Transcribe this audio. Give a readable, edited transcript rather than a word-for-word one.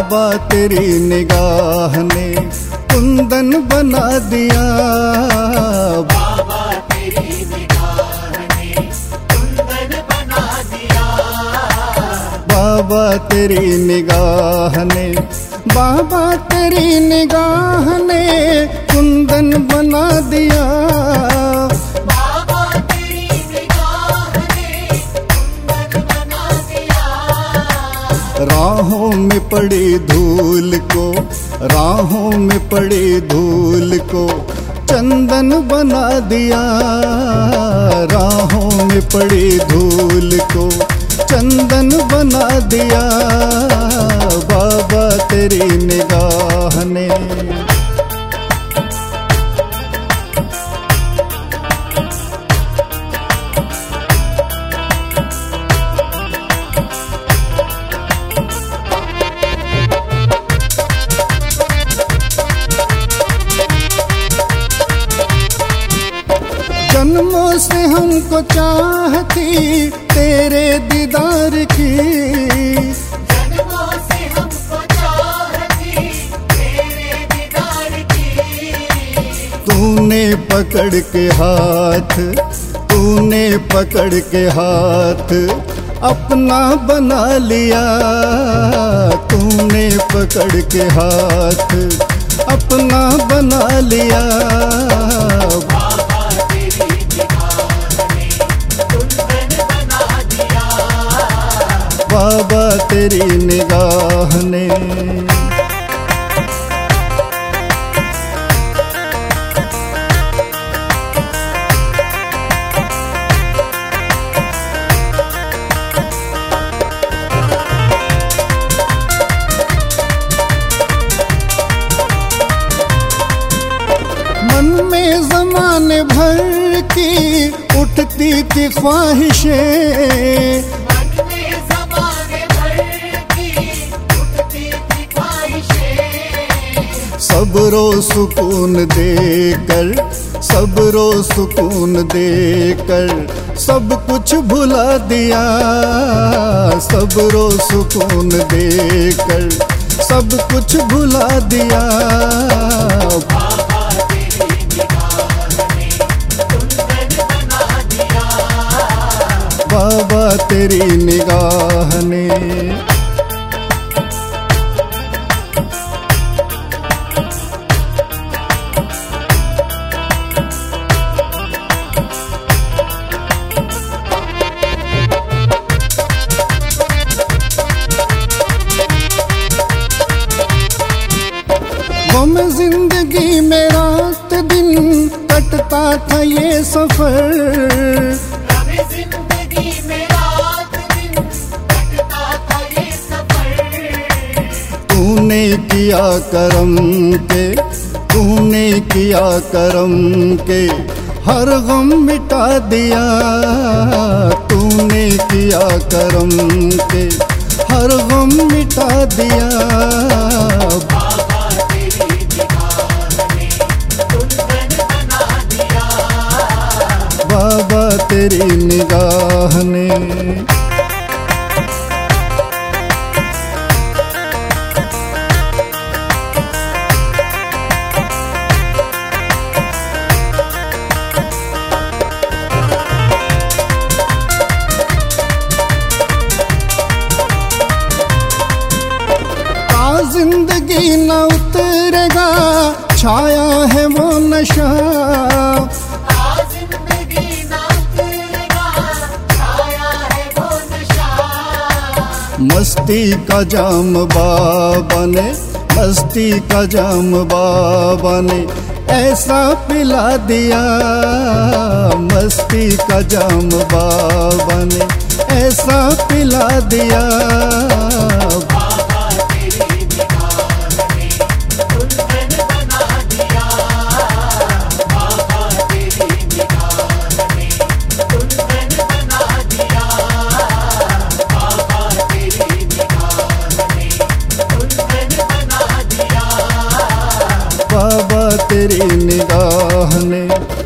बाबा तेरी निगाह ने कुंदन बना दिया। बाबा तेरी निगाह ने कुंदन बना दिया। बाबा तेरी निगाह ने, बाबा तेरी निगाह ने कुंदन बना दिया। बाबा तेरी निगाह ने कुंदन बना दिया। राहों में पड़ी धूल को, राहों में पड़ी धूल को चंदन बना दिया। राहों में पड़ी धूल को चंदन बना दिया। बाबा तेरी निगाह ने। जन्मों से हमको चाहती तेरे दीदार की। जन्मों से हमको चाहती तेरे दीदार की। तूने पकड़ के हाथ, तूने पकड़ के हाथ अपना बना लिया। तूने पकड़ के हाथ अपना बना लिया। बाबा तेरी निगाह ने। मन में ज़माने भर की उठती थी ख्वाहिशें। सबरो सुकून देकर, सबरो सुकून देकर सब कुछ भुला दिया। सबरो सुकून देकर सब कुछ भुला दिया। बाबा तेरी निगाह ने कुंदन बना दिया। बाबा तेरी निगाह ने। गम जिंदगी में रात दिन कटता था ये सफर। जिंदगी में रात दिन कटता था ये सफर। तूने किया करम के, तूने किया करम के हर गम मिटा दिया। तूने किया करम के हर गम मिटा दिया। बाबा तेरी निगाह ने। जिंदगी न उतरेगा छाया है वो नशा। जिंदगी न उतरेगा छाया है वो नशा। मस्ती का जाम बाबा ने, मस्ती का जाम बाबा ने ऐसा पिला दिया। मस्ती का जाम बाबा ने ऐसा पिला दिया। बाबा तेरी निगाह ने।